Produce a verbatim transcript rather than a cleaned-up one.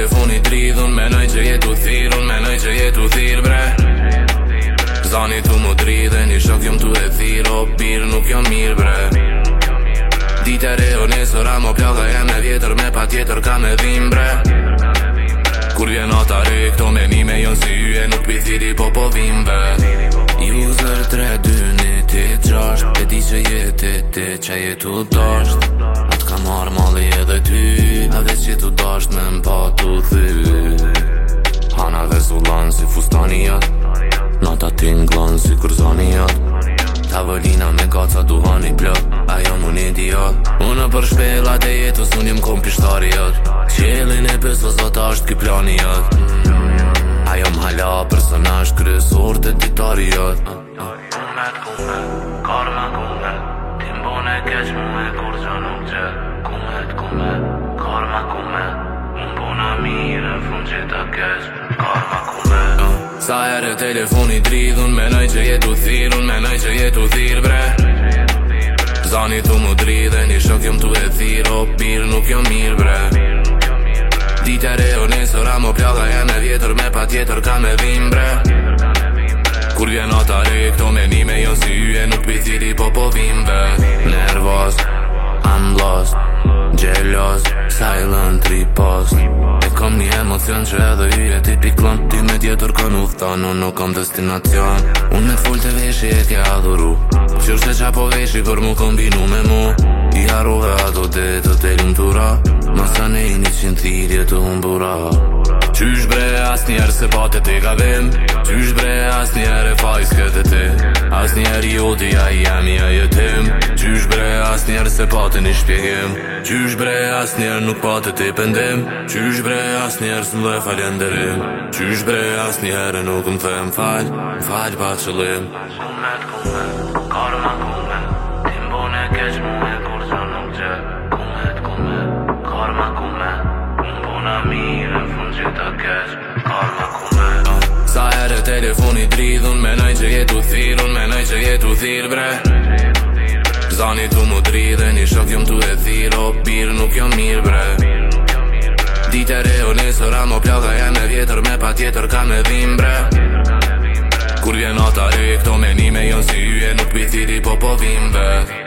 telefoni dridhun, menoj që jetu thirun, menoj që jetu thir bre. Zani tu mu dridhe, një shok jom tu e thir, o bir nuk jom mirë bre. Dite re o nesër, amo plaka jem e vjetër, me pa tjetër ka me dhim bre. Kur vjen ata re, këto menime jon si yje, nuk pithiri po po vim vet. User tre dy një tet gjasht, e di që jetë ti që jetu dasht. Atë ka marrë mali edhe ty, a veç që tu dasht me mpa tu thy. Hana dhe zullan si fustanijat, nata tinglon si kurzanijat. Tavolina me gaca duhani plot, ajo mun idiot. Unë për shpellat e jetës unë jem kom pishtariat. Qelin e beso zota është ki planijat. Ajo m'hala personazh kryesor të ditariat. Kumet, kumet, karma kumet, ti mbone keq mu e kur gjo nuk gjet. Kumet, kumet, karma kumet, unë bona mire fund që ta keq. Karma kumet. Sa ere telefoni dridhun, menoj që jetu thirun, menoj që jetu thir bre. Zani tu mu dridhe, një shok jom tu e thir, o bir nuk jom mirë bre. Dite re o nesër, amo plaka jem e vjetër, me pa tjetër ka me dhim bre. Kur vjen ata re, këto menime jon si yje, nuk pithiri po po vim vet. Nervos, I'm lost, jealous, silent ripost. E kom një emocion që edhe yje ti piklon. Ty me tjetër kon uthtan, unë nuk kom destinacion. Unë me full të veshi e ke adhuru, qërë se qa po veshi për mu kombinu me mu. I harove ato detë të lumtura, masa ne i një qënë thirje të humbura. Qysh bre as njerë se pate te gabim, qysh bre as njerë e fajs këtë ti. As njerë i odi a i jemi a jetim, qysh bre as njerë se pate një shpjegim. Qysh bre as njerë nuk pate te pendim, qysh bre as njerë së mdhe faljenderim. Qysh bre as njerë nuk më them fal, fal pa qëllim. Kumet, kumet, karma kumet, ti mbone keq mu e kur gjo nuk gjet. Kumet, kumet, karma kumet, unë bona mire fund që ta keq. Karma kumet. Sa ere telefoni dridhun, menoj që jetu thirun, menoj që jetu thir bre. Zani tu mu dridhe, një shok jom tu e thir, o bir nuk jom mirë bre. Dite re o nesër, amo plaka jem e vjetër, me pa tjetër ka me dhim bre. Kur vjen ata re, këto menime jon si yje, nuk pithiri po po vim vet.